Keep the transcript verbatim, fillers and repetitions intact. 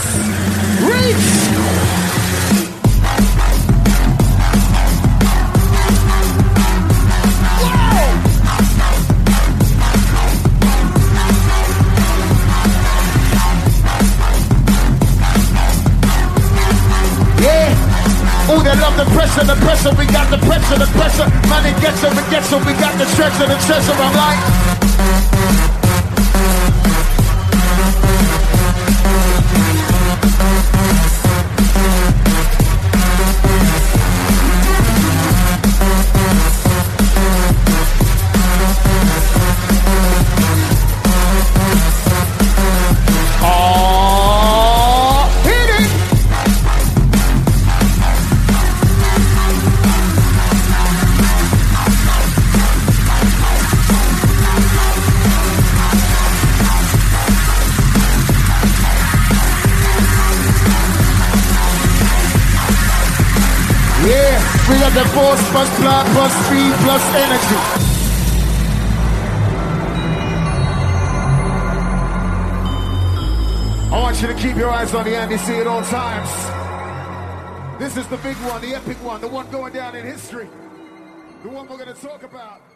Reach! Ooh, they love the pressure, the pressure, we got the pressure, the pressure. Man, it gets them, it gets them, we got the treasure, the treasure. I'm like, we got the force plus blood plus speed plus energy. I want you to keep your eyes on the Andy C at all times. This is the big one, the epic one, the one going down in history. The one we're going to talk about.